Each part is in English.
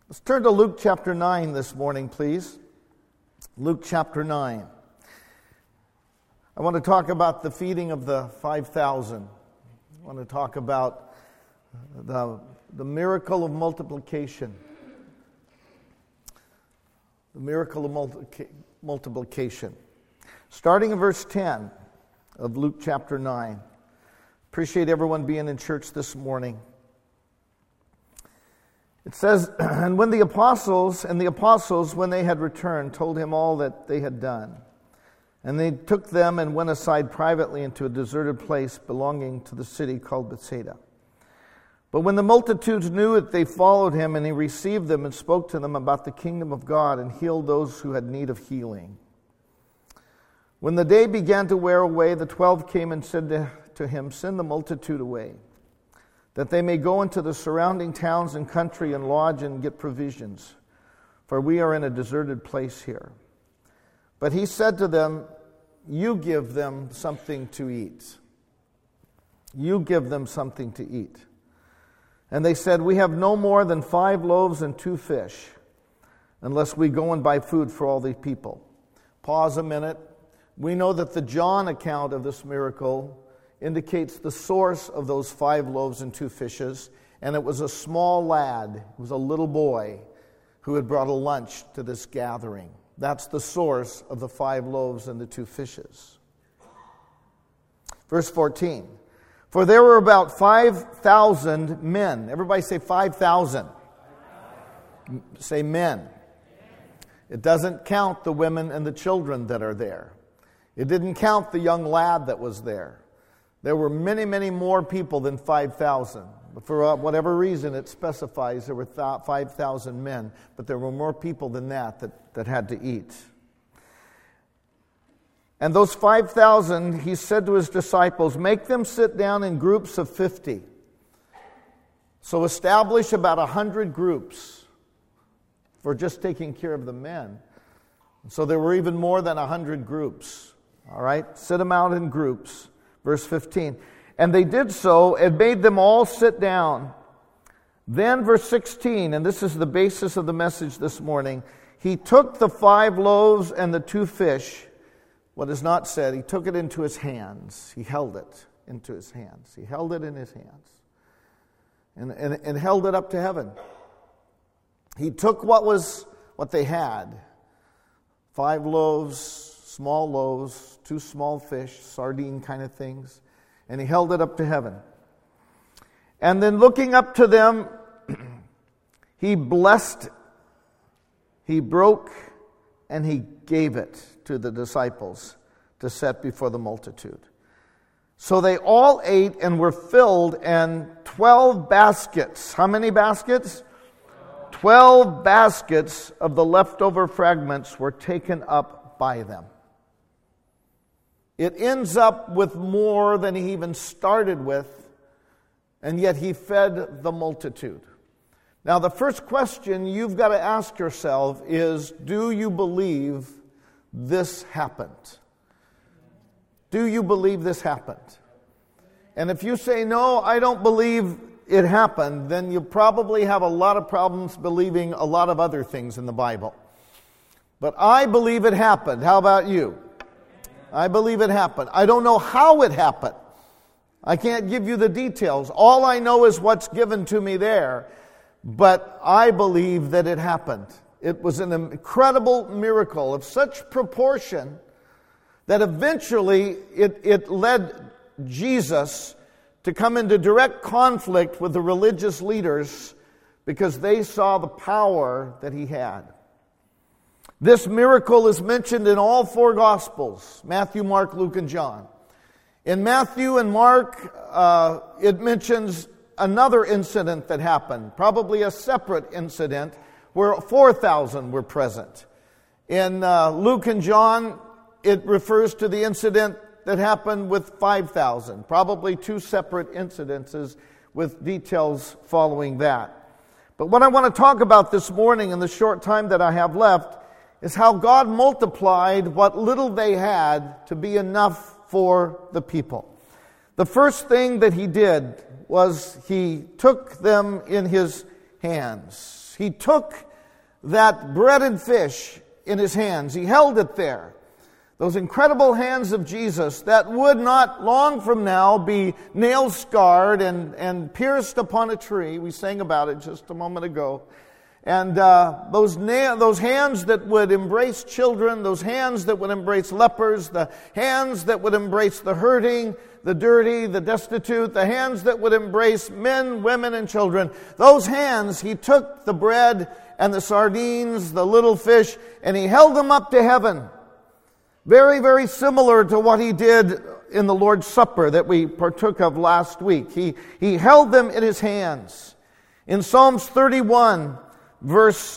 Let's turn to Luke chapter 9 this morning, please. Luke chapter 9. I want to talk about the feeding of the 5,000. I want to talk about the miracle of multiplication. The miracle of multiplication. Starting in verse 10 of Luke chapter 9. Appreciate everyone being in church this morning. It says, And the apostles, when they had returned, told him all that they had done. And they took them and went aside privately into a deserted place belonging to the city called Bethsaida. But when the multitudes knew it, they followed him, and he received them and spoke to them about the kingdom of God and healed those who had need of healing. When the day began to wear away, the 12 came and said to him, Send the multitude away, that they may go into the surrounding towns and country and lodge and get provisions, for we are in a deserted place here. But he said to them, You give them something to eat. You give them something to eat. And they said, We have no more than 5 loaves and 2 fish, unless we go and buy food for all these people. Pause a minute. We know that the John account of this miracle indicates the source of those 5 loaves and 2 fishes, and it was a small lad, it was a little boy, who had brought a lunch to this gathering. That's the source of the 5 loaves and the 2 fishes. Verse 14, For there were about 5,000 men. Everybody say 5,000. Say men. It doesn't count the women and the children that are there. It didn't count the young lad that was there. There were many, many more people than 5,000. For whatever reason, it specifies there were 5,000 men, but there were more people than that had to eat. And those 5,000, he said to his disciples, Make them sit down in groups of 50. So establish about 100 groups for just taking care of the men. So there were even more than 100 groups. All right? Sit them out in groups. Verse 15, And they did so and made them all sit down. Then verse 16, and this is the basis of the message this morning, he took the 5 loaves and the 2 fish. What is not said, he took it into his hands. He held it into his hands. He held it in his hands. And held it up to heaven. He took what they had. 5 loaves, small loaves, 2 small fish, sardine kind of things. And he held it up to heaven. And then looking up to them, he blessed, he broke, and he gave it to the disciples to set before the multitude. So they all ate and were filled, and 12 baskets. How many baskets? 12 baskets of the leftover fragments were taken up by them. It ends up with more than he even started with, and yet he fed the multitude. Now, the first question you've got to ask yourself is, do you believe this happened? Do you believe this happened? And if you say, no, I don't believe it happened, then you probably have a lot of problems believing a lot of other things in the Bible. But I believe it happened. How about you? I believe it happened. I don't know how it happened. I can't give you the details. All I know is what's given to me there. But I believe that it happened. It was an incredible miracle of such proportion that eventually it led Jesus to come into direct conflict with the religious leaders because they saw the power that he had. This miracle is mentioned in all 4 Gospels, Matthew, Mark, Luke, and John. In Matthew and Mark, it mentions another incident that happened, probably a separate incident, where 4,000 were present. In Luke and John, it refers to the incident that happened with 5,000, probably 2 separate incidences with details following that. But what I want to talk about this morning in the short time that I have left is how God multiplied what little they had to be enough for the people. The first thing that he did was he took them in his hands. He took that bread and fish in his hands. He held it there. Those incredible hands of Jesus that would not long from now be nail-scarred and pierced upon a tree. We sang about it just a moment ago. And those hands that would embrace children, those hands that would embrace lepers, the hands that would embrace the hurting, the dirty, the destitute, the hands that would embrace men, women, and children. Those hands, he took the bread and the sardines, the little fish, and he held them up to heaven. Very, very similar to what he did in the Lord's Supper that we partook of last week. He held them in his hands. In Psalms 31, verse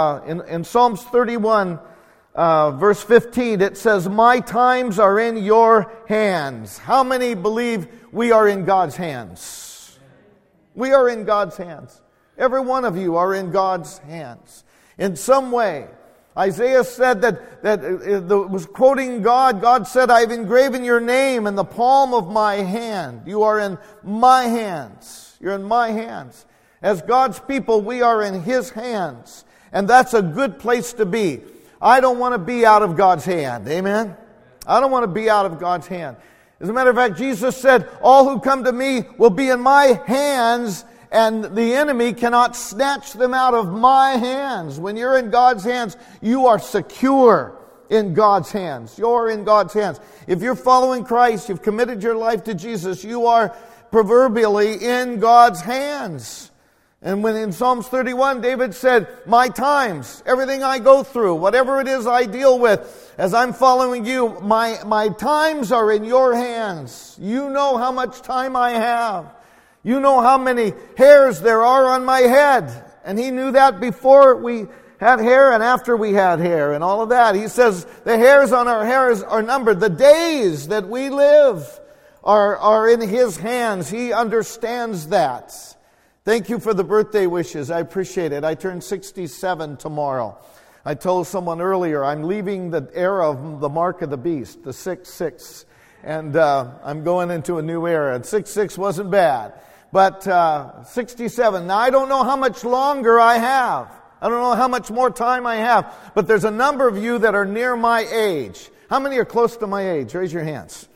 15, it says, "My times are in your hands." How many believe we are in God's hands? We are in God's hands. Every one of you are in God's hands in some way. Isaiah said that was quoting God. God said, "I've engraven your name in the palm of my hand." You are in my hands. You're in my hands. As God's people, we are in His hands. And that's a good place to be. I don't want to be out of God's hand. Amen? I don't want to be out of God's hand. As a matter of fact, Jesus said, "All who come to me will be in my hands, and the enemy cannot snatch them out of my hands." When you're in God's hands, you are secure in God's hands. You're in God's hands. If you're following Christ, you've committed your life to Jesus, you are proverbially in God's hands. And when in Psalms 31, David said, "My times, everything I go through, whatever it is I deal with, as I'm following you, my times are in your hands. You know how much time I have. You know how many hairs there are on my head." And he knew that before we had hair and after we had hair and all of that. He says, the hairs on our hairs are numbered. The days that we live are in His hands. He understands that. Thank you for the birthday wishes. I appreciate it. I turn 67 tomorrow. I told someone earlier, I'm leaving the era of the mark of the beast, the 666. And I'm going into a new era. And 66 wasn't bad. But 67. Now, I don't know how much longer I have. I don't know how much more time I have. But there's a number of you that are near my age. How many are close to my age? Raise your hands.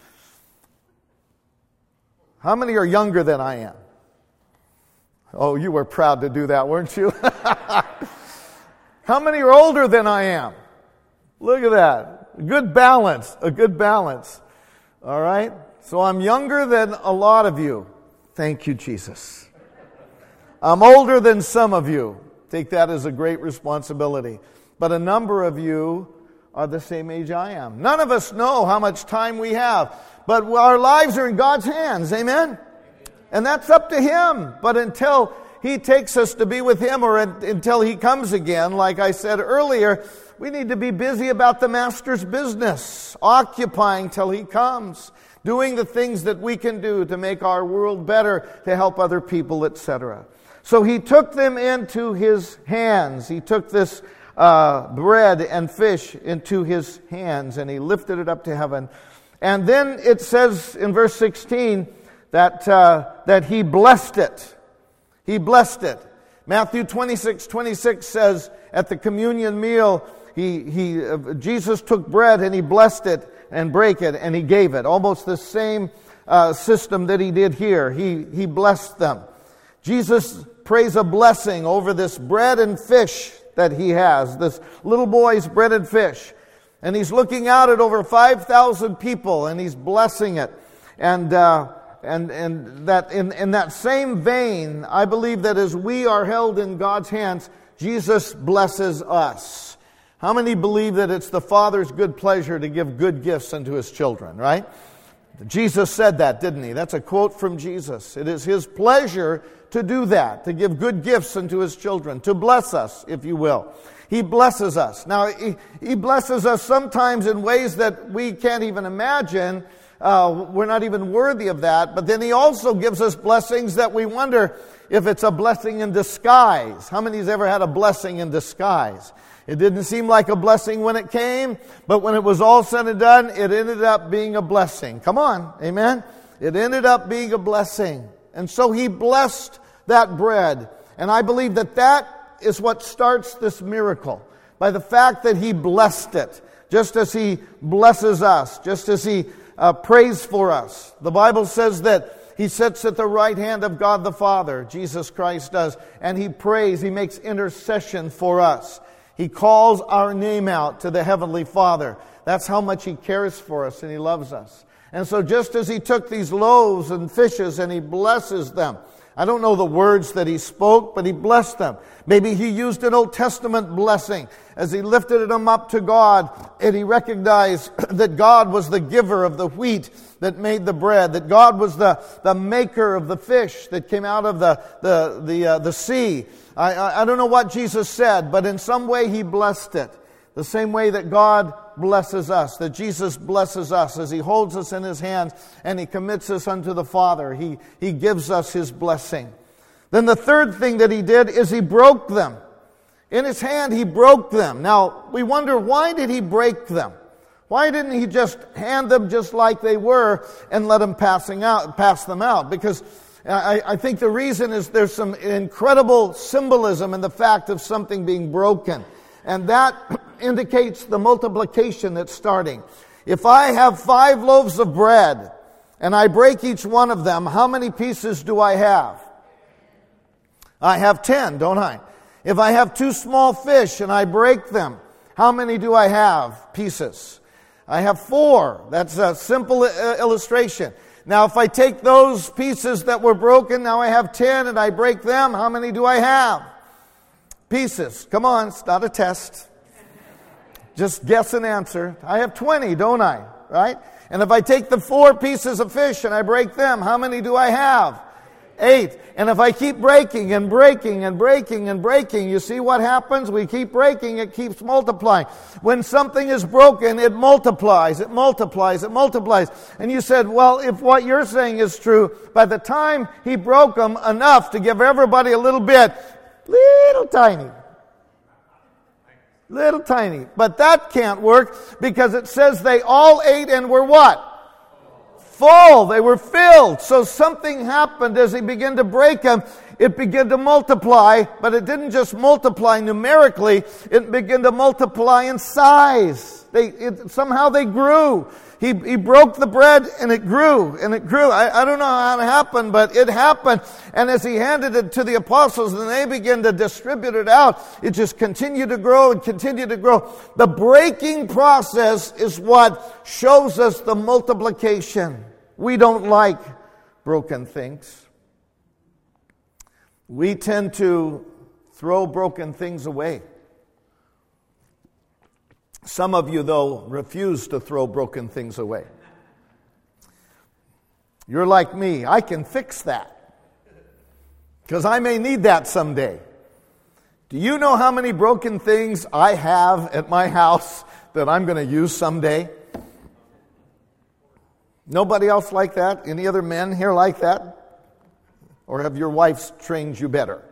How many are younger than I am? Oh, you were proud to do that, weren't you? How many are older than I am? Look at that. A good balance. All right? So I'm younger than a lot of you. Thank you, Jesus. I'm older than some of you. Take that as a great responsibility. But a number of you are the same age I am. None of us know how much time we have. But our lives are in God's hands. Amen? And that's up to Him. But until He takes us to be with Him or until He comes again, like I said earlier, we need to be busy about the Master's business, occupying till He comes, doing the things that we can do to make our world better, to help other people, etc. So He took them into His hands. He took this bread and fish into His hands, and He lifted it up to heaven. And then it says in verse 16, that He blessed it. He blessed it. Matthew 26:26 says at the communion meal, Jesus took bread and He blessed it and brake it and He gave it. Almost the same system that He did here. He blessed them. Jesus prays a blessing over this bread and fish that He has. This little boy's bread and fish. And He's looking out at over 5,000 people and He's blessing it. And that in that same vein, I believe that as we are held in God's hands, Jesus blesses us. How many believe that it's the Father's good pleasure to give good gifts unto His children, right? Jesus said that, didn't He? That's a quote from Jesus. It is His pleasure to do that, to give good gifts unto His children, to bless us, if you will. He blesses us. Now, He blesses us sometimes in ways that we can't even imagine. We're not even worthy of that. But then He also gives us blessings that we wonder if it's a blessing in disguise. How many has ever had a blessing in disguise? It didn't seem like a blessing when it came, but when it was all said and done, it ended up being a blessing. Come on, amen? It ended up being a blessing. And so He blessed that bread. And I believe that is what starts this miracle. By the fact that he blessed it, just as he blesses us, just as he prays for us. The Bible says that he sits at the right hand of God the Father, Jesus Christ does, and he prays, he makes intercession for us. He calls our name out to the Heavenly Father. That's how much he cares for us and he loves us. And so just as he took these loaves and fishes and he blesses them, I don't know the words that he spoke, but he blessed them. Maybe he used an Old Testament blessing as he lifted them up to God and he recognized that God was the giver of the wheat that made the bread, that God was the maker of the fish that came out of the sea. I don't know what Jesus said, but in some way he blessed it. The same way that God blesses us, that Jesus blesses us as he holds us in his hands and he commits us unto the Father. He gives us his blessing. Then the third thing that he did is he broke them. In his hand he broke them. Now we wonder, why did he break them? Why didn't he just hand them just like they were and let them pass them out? Because I think the reason is there's some incredible symbolism in the fact of something being broken. And that indicates the multiplication that's starting. If I have 5 loaves of bread and I break each one of them, how many pieces do I have? I have 10, don't I? If I have 2 small fish and I break them, how many do I have? Pieces. I have 4. That's a simple illustration. Now if I take those pieces that were broken, now I have 10 and I break them, how many do I have? Pieces. Come on, it's not a test. Just guess an answer. I have 20, don't I? Right? And if I take the 4 pieces of fish and I break them, how many do I have? 8. And if I keep breaking and breaking and breaking and breaking, you see what happens? We keep breaking, it keeps multiplying. When something is broken, it multiplies, it multiplies, it multiplies. And you said, well, if what you're saying is true, by the time he broke them enough to give everybody a little bit, little tiny. Little tiny. But that can't work because it says they all ate and were what? Full. They were filled. So something happened as he began to break them. It began to multiply, but it didn't just multiply numerically. It began to multiply in size. Somehow they grew. He broke the bread and it grew and it grew. I don't know how it happened, but it happened. And as he handed it to the apostles and they began to distribute it out, it just continued to grow and continued to grow. The breaking process is what shows us the multiplication. We don't like broken things. We tend to throw broken things away. Some of you, though, refuse to throw broken things away. You're like me. I can fix that because I may need that someday. Do you know how many broken things I have at my house that I'm going to use someday? Nobody else like that? Any other men here like that? Or have your wives trained you better?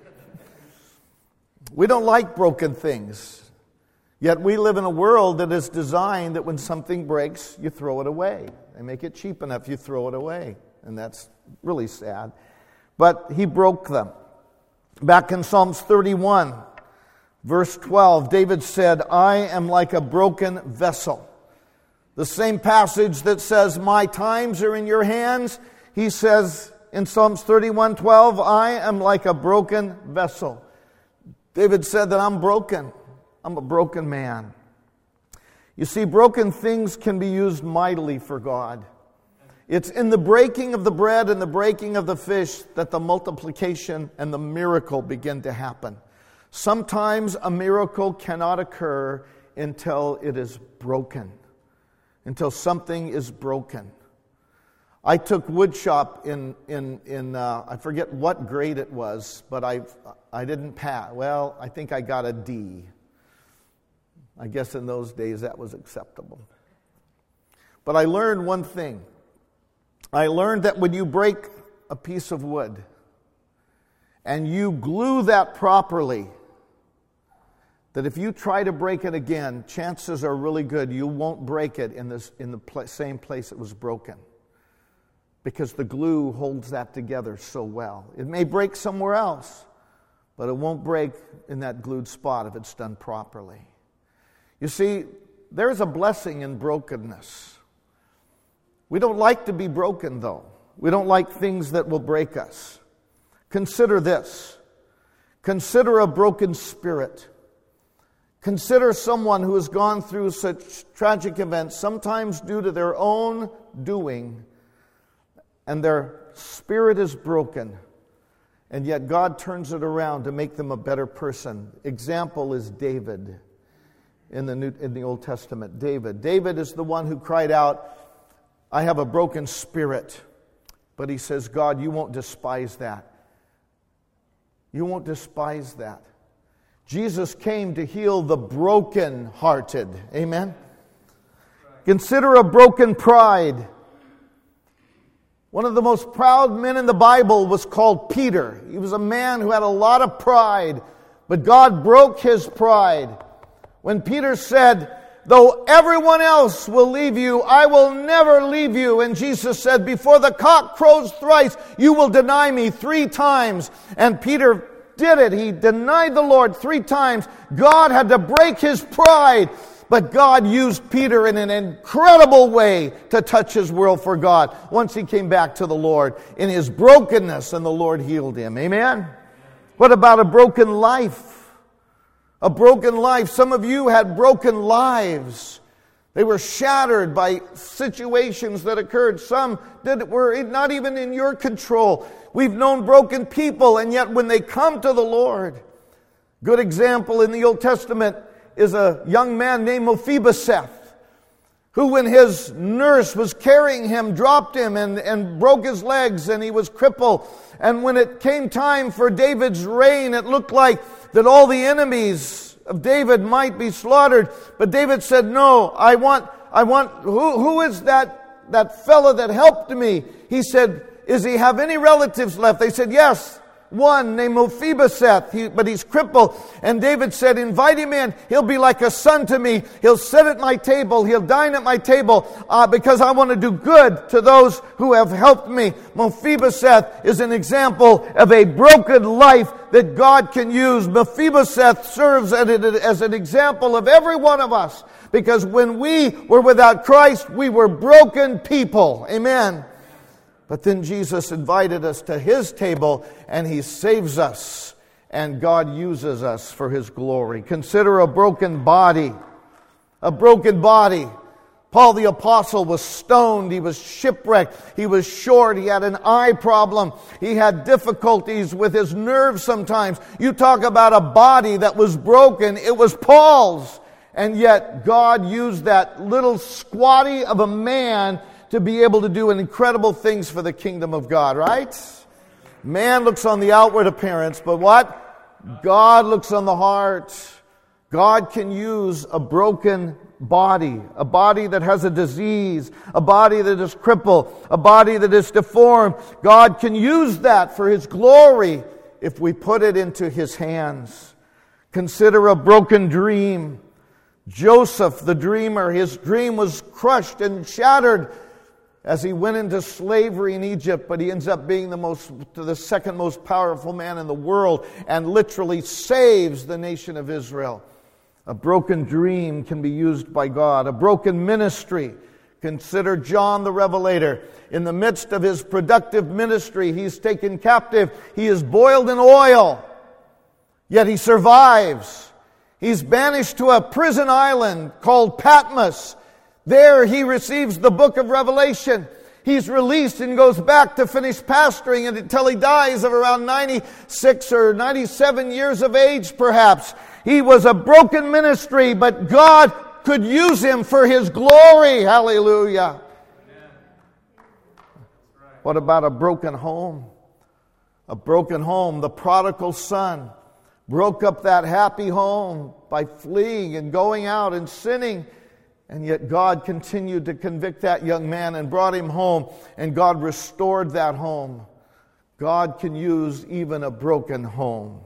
We don't like broken things. Yet we live in a world that is designed that when something breaks, you throw it away. They make it cheap enough, you throw it away. And that's really sad. But he broke them. Back in Psalms 31, verse 12, David said, I am like a broken vessel. The same passage that says, my times are in your hands, he says in Psalms 31:12, I am like a broken vessel. David said that I'm broken. I'm a broken man. You see, broken things can be used mightily for God. It's in the breaking of the bread and the breaking of the fish that the multiplication and the miracle begin to happen. Sometimes a miracle cannot occur until it is broken, until something is broken. I took woodshop in I forget what grade it was, but I didn't pass. Well, I think I got a D. I guess in those days that was acceptable. But I learned one thing. I learned that when you break a piece of wood and you glue that properly, that if you try to break it again, chances are really good you won't break it in the same place it was broken, because the glue holds that together so well. It may break somewhere else, but it won't break in that glued spot if it's done properly. You see, there's a blessing in brokenness. We don't like to be broken, though. We don't like things that will break us. Consider this. Consider a broken spirit. Consider someone who has gone through such tragic events, sometimes due to their own doing, and their spirit is broken, and yet God turns it around to make them a better person. Example is David in the Old Testament. David is the one who cried out, I have a broken spirit. But he says, God, you won't despise that. You won't despise that. Jesus came to heal the broken-hearted. Amen? Consider a broken pride. One of the most proud men in the Bible was called Peter. He was a man who had a lot of pride, but God broke his pride. When Peter said, though everyone else will leave you, I will never leave you. And Jesus said, before the cock crows thrice, you will deny me 3 times. And Peter did it. He denied the Lord 3 times. God had to break his pride. But God used Peter in an incredible way to touch his world for God once he came back to the Lord in his brokenness, and the Lord healed him. Amen? What about a broken life? A broken life. Some of you had broken lives. They were shattered by situations that occurred. Some that were not even in your control. We've known broken people, and yet when they come to the Lord, good example in the Old Testament is a young man named Mephibosheth, who when his nurse was carrying him, dropped him and broke his legs, and he was crippled. And when it came time for David's reign, it looked like that all the enemies of David might be slaughtered. But David said, no, I want, who is that fellow that helped me? He said, does he have any relatives left? They said, yes, one named Mephibosheth, but he's crippled. And David said, invite him in. He'll be like a son to me. He'll sit at my table. He'll dine at my table because I want to do good to those who have helped me. Mephibosheth is an example of a broken life that God can use. Mephibosheth serves as an example of every one of us, because when we were without Christ, we were broken people. Amen. But then Jesus invited us to his table, and he saves us, and God uses us for his glory. Consider a broken body. A broken body. Paul the Apostle was stoned. He was shipwrecked. He was short. He had an eye problem. He had difficulties with his nerves sometimes. You talk about a body that was broken. It was Paul's. And yet God used that little squatty of a man to be able to do incredible things for the kingdom of God, right? Man looks on the outward appearance, but what? God looks on the heart. God can use a broken body, a body that has a disease, a body that is crippled, a body that is deformed. God can use that for his glory if we put it into his hands. Consider a broken dream. Joseph, the dreamer, his dream was crushed and shattered as he went into slavery in Egypt, but he ends up being the second most powerful man in the world and literally saves the nation of Israel. A broken dream can be used by God. A broken ministry. Consider John the Revelator. In the midst of his productive ministry, he's taken captive. He is boiled in oil, yet he survives. He's banished to a prison island called Patmos. There he receives the book of Revelation. He's released and goes back to finish pastoring until he dies of around 96 or 97 years of age perhaps. He was a broken ministry, but God could use him for his glory. Hallelujah. What about a broken home? A broken home. The prodigal son broke up that happy home by fleeing and going out and sinning. And yet God continued to convict that young man and brought him home. And God restored that home. God can use even a broken home.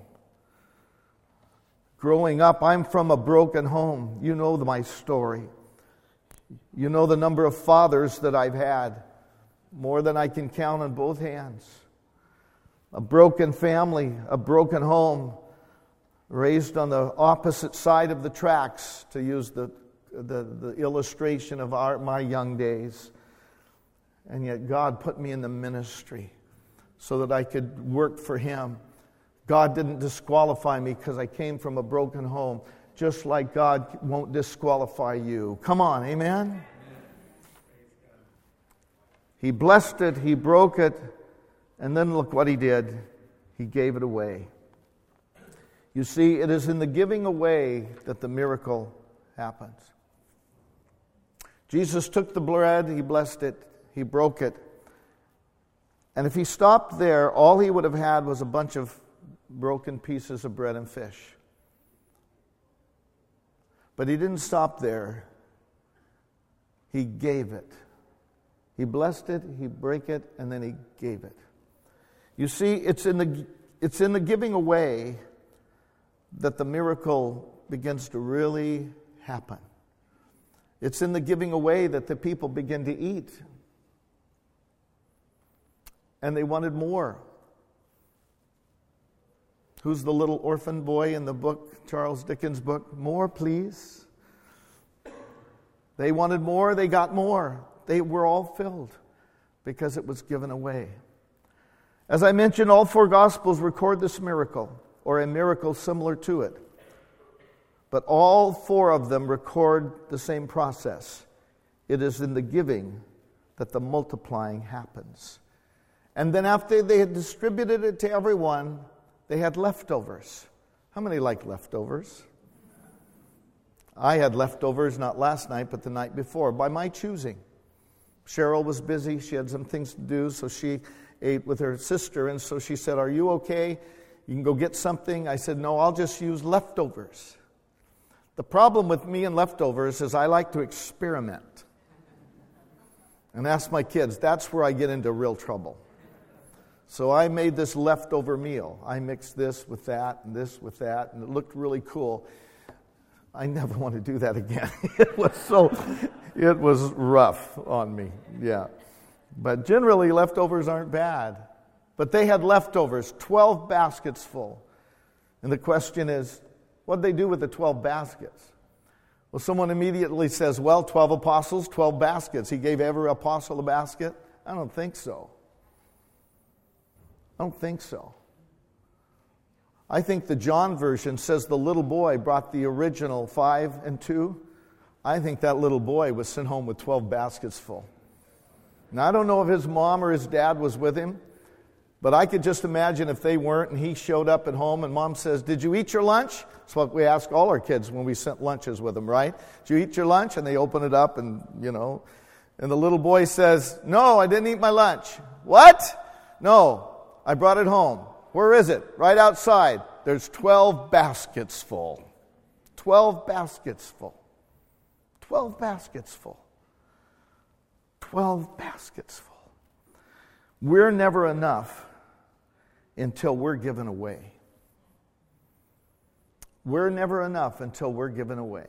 Growing up, I'm from a broken home. You know my story. You know the number of fathers that I've had. More than I can count on both hands. A broken family, a broken home, raised on the opposite side of the tracks, to use the illustration of my young days. And yet God put me in the ministry so that I could work for Him. God didn't disqualify me because I came from a broken home, just like God won't disqualify you. Come on, amen? He blessed it, He broke it, and then look what He did. He gave it away. You see, it is in the giving away that the miracle happens. Jesus took the bread, He blessed it, He broke it. And if He stopped there, all He would have had was a bunch of broken pieces of bread and fish. But He didn't stop there. He gave it. He blessed it, He broke it, and then He gave it. You see, it's in the giving away that the miracle begins to really happen. It's in the giving away that the people begin to eat. And they wanted more. Who's the little orphan boy in the book, Charles Dickens' book? More, please. They wanted more, they got more. They were all filled because it was given away. As I mentioned, all four Gospels record this miracle, or a miracle similar to it. But all four of them record the same process. It is in the giving that the multiplying happens. And then after they had distributed it to everyone, they had leftovers. How many like leftovers? I had leftovers not last night, but the night before, by my choosing. Cheryl was busy. She had some things to do, so she ate with her sister. And so she said, "Are you okay? You can go get something." I said, "No, I'll just use leftovers." The problem with me and leftovers is I like to experiment. And ask my kids, that's where I get into real trouble. So I made this leftover meal. I mixed this with that, and it looked really cool. I never want to do that again. It was rough on me, yeah. But generally, leftovers aren't bad. But they had leftovers, 12 baskets full. And the question is, what did they do with the 12 baskets? Well, someone immediately says, 12 apostles, 12 baskets. He gave every apostle a basket? I don't think so. I think the John version says the little boy brought the original 5 and 2. I think that little boy was sent home with 12 baskets full. Now, I don't know if his mom or his dad was with him, but I could just imagine if they weren't and he showed up at home and mom says, "Did you eat your lunch?" That's what we ask all our kids when we sent lunches with them, right? "Did you eat your lunch?" And they open it up and, and the little boy says, "No, I didn't eat my lunch." "What?" "No, I brought it home." "Where is it?" "Right outside." There's 12 baskets full. 12 baskets full. 12 baskets full. 12 baskets full. We're never enough until we're given away. We're never enough until we're given away.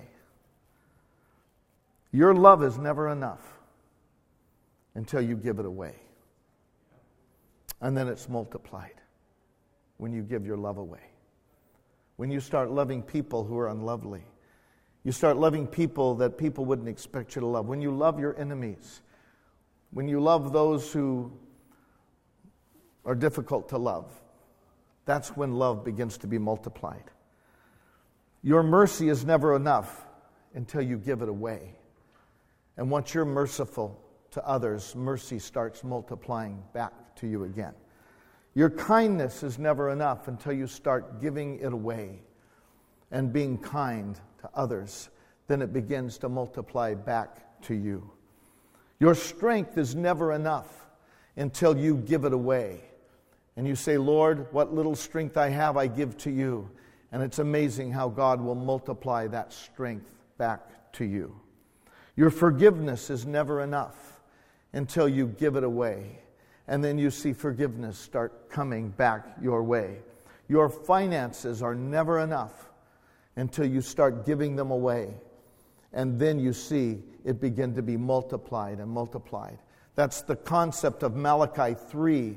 Your love is never enough until you give it away. And then it's multiplied when you give your love away. When you start loving people who are unlovely. You start loving people that people wouldn't expect you to love. When you love your enemies. When you love those who are difficult to love. That's when love begins to be multiplied. Your mercy is never enough until you give it away. And once you're merciful to others, mercy starts multiplying back to you again. Your kindness is never enough until you start giving it away and being kind to others. Then it begins to multiply back to you. Your strength is never enough until you give it away. And you say, "Lord, what little strength I have, I give to you." And it's amazing how God will multiply that strength back to you. Your forgiveness is never enough until you give it away. And then you see forgiveness start coming back your way. Your finances are never enough until you start giving them away. And then you see it begin to be multiplied and multiplied. That's the concept of Malachi 3,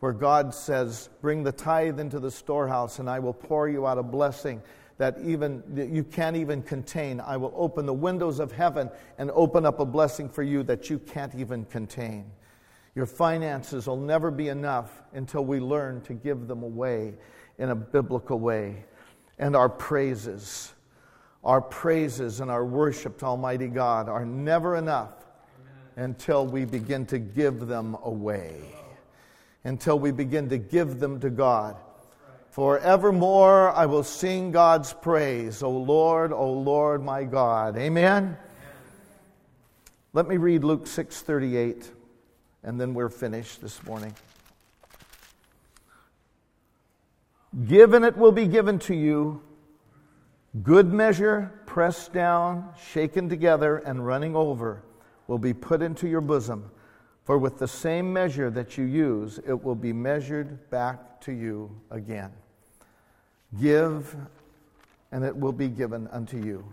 where God says, bring the tithe into the storehouse and I will pour you out a blessing that you can't even contain. I will open the windows of heaven and open up a blessing for you that you can't even contain. Your finances will never be enough until we learn to give them away in a biblical way. And our praises and our worship to Almighty God are never enough until we begin to give them away. Until we begin to give them to God. Forevermore I will sing God's praise, O Lord my God. Amen? Let me read Luke 6:38, and then we're finished this morning. Give and it will be given to you, good measure, pressed down, shaken together, and running over, will be put into your bosom. For with the same measure that you use, it will be measured back to you again. Give, and it will be given unto you.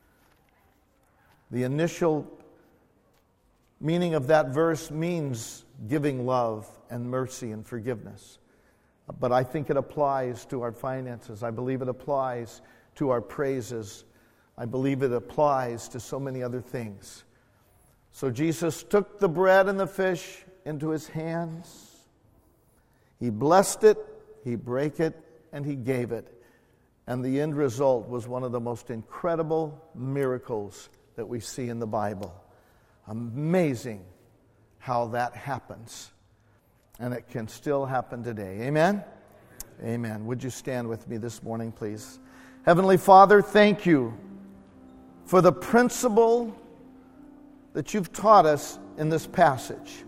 The initial meaning of that verse means giving love and mercy and forgiveness. But I think it applies to our finances. I believe it applies to our praises. I believe it applies to so many other things. So Jesus took the bread and the fish into his hands. He blessed it, he brake it, and he gave it. And the end result was one of the most incredible miracles that we see in the Bible. Amazing how that happens. And it can still happen today. Amen? Amen. Would you stand with me this morning, please? Heavenly Father, thank you for the principle that you've taught us in this passage.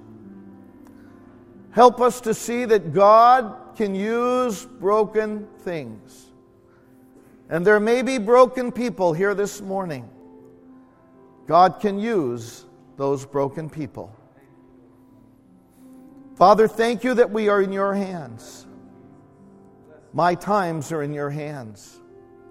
Help us to see that God can use broken things. And there may be broken people here this morning. God can use those broken people. Father, thank you that we are in your hands. My times are in your hands.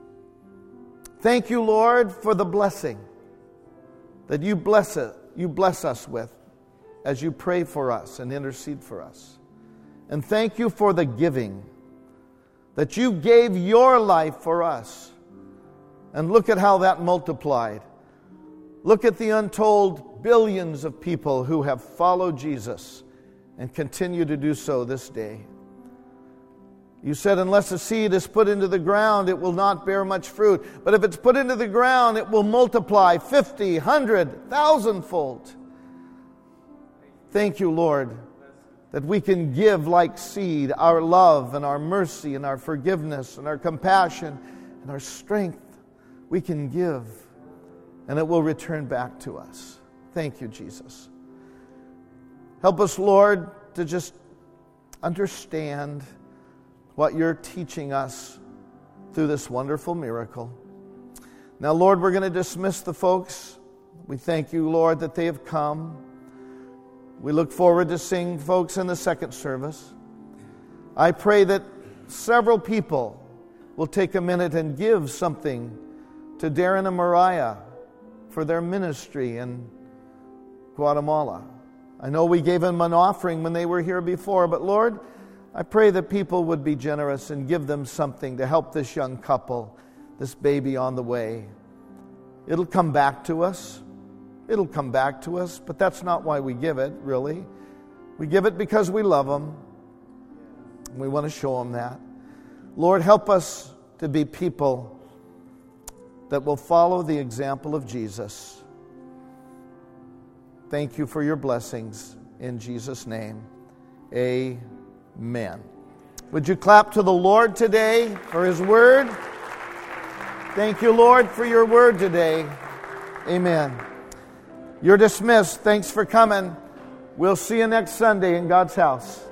Thank you, Lord, for the blessing that you bless us with as you pray for us and intercede for us. And thank you for the giving, that you gave your life for us. And look at how that multiplied. Look at the untold billions of people who have followed Jesus and continue to do so this day. You said unless a seed is put into the ground, it will not bear much fruit. But if it's put into the ground, it will multiply 50, 100, 1,000-fold. Thank you, Lord, that we can give like seed our love and our mercy and our forgiveness and our compassion and our strength. We can give, and it will return back to us. Thank you, Jesus. Help us, Lord, to just understand what you're teaching us through this wonderful miracle. Now, Lord, we're going to dismiss the folks. We thank you, Lord, that they have come. We look forward to seeing folks in the second service. I pray that several people will take a minute and give something to Darren and Mariah for their ministry in Guatemala. I know we gave them an offering when they were here before, but Lord, I pray that people would be generous and give them something to help this young couple, this baby on the way. It'll come back to us. It'll come back to us, but that's not why we give it, really. We give it because we love them. We want to show them that. Lord, help us to be people that will follow the example of Jesus. Thank you for your blessings. In Jesus' name, amen. Would you clap to the Lord today for his word? Thank you, Lord, for your word today. Amen. You're dismissed. Thanks for coming. We'll see you next Sunday in God's house.